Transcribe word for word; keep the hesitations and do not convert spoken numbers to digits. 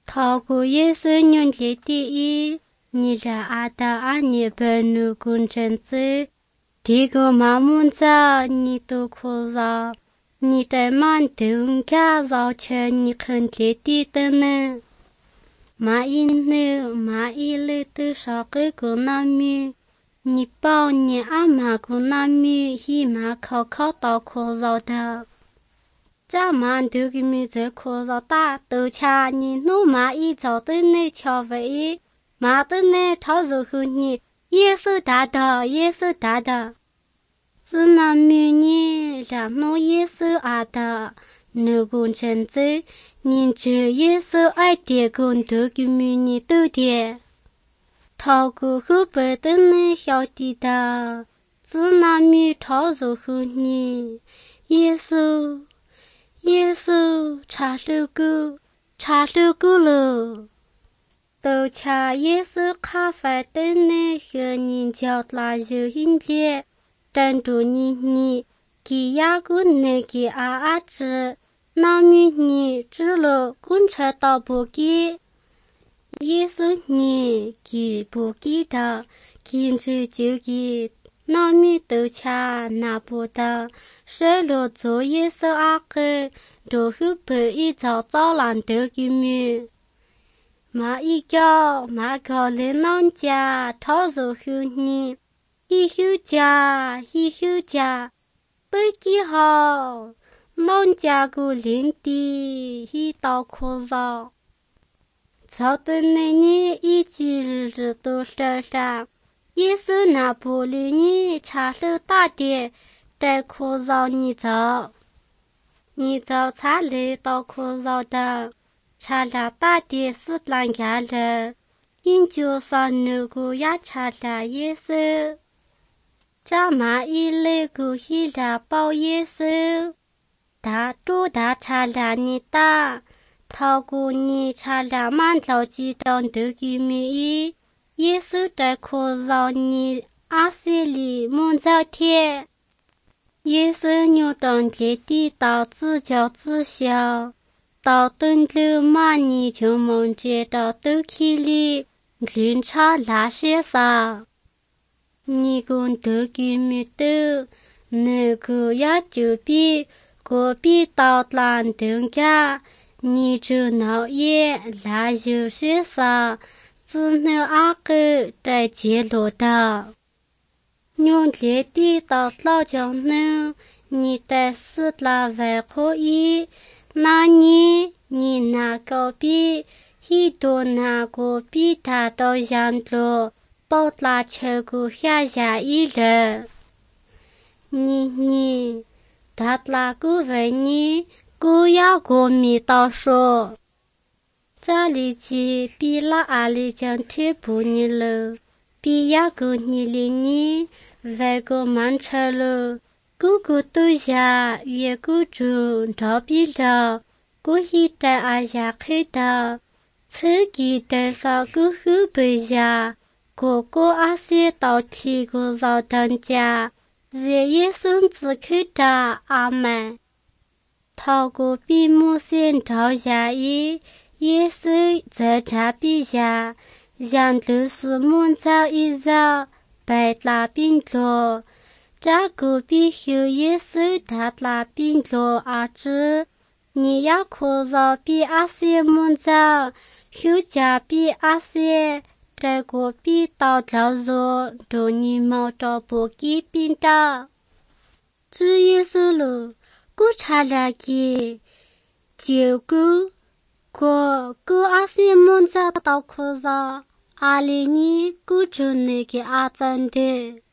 透过耶稣用的第一，你在阿达阿尼本努公正子，第个马木子你都可造，你在满东家造成你肯定的的呢。马一呢，马一类的少个个那米，你包你阿妈个那米，一马考考到可造的。这满多个米在可造大，都恰你努马一早的那巧位，马的那他就和你耶稣大的，耶稣大的。只那米呢，让努耶稣阿的。如果真在，你这耶稣爱的更多个米你都的，透过后背的那小弟的，只那米他就和你耶稣。耶稣查了个，查了个了，都恰耶稣咖啡的那和你叫拉就应的，但住你你给牙个那个啊啊子，那米你知了公车到不给，耶稣你给不给的，给着就给。那米都恰拿不得，谁落做耶稣阿哥，就后背一早早烂得个米。马一个马个来农家，他就后你，一后家一后家，不记好，农家个领地一道可造，早的那年一几日子都身上。耶稣拿不离你查了大的，在可造你走，你走查了到可造的，查了大的是两家人，因就上那个也查了耶稣，这么一类个一了包耶稣，大主大查了你大，透过你查了满头几张的个米。耶稣在可造你阿西里蒙早天，耶稣牛当地地道自教自销，到顿流马你就蒙接到都去里，林茶那些啥，你跟得给没得，那个也就比隔壁到兰东家，你就闹也那就是啥。只能阿哥在揭露的，用这地到老江呢，你在死了外可以，那你你那个比，一多那个比他到扬州，包拉车个下下一人，你你，他那个问你，กูอยากกูมีต่อ说。这里去比拉阿里江贴补你了，比亚个你里你外个慢车了，个个都下越个中找比着，个一代阿下开的，车给带上个后背下，个个阿些到提个绕当家，热夜孙子开着阿妹，透过闭目线照下一。耶稣在这笔下，让都是蒙早一早，白拉饼罗，这个必须耶稣他拉饼罗阿子，你要可绕比阿些蒙早，后家比阿些，这个比到着罗，都你冇着不给饼的，只耶稣了，古查拉给，就个。个个阿西蒙扎到可造，阿里尼古就那个阿真的。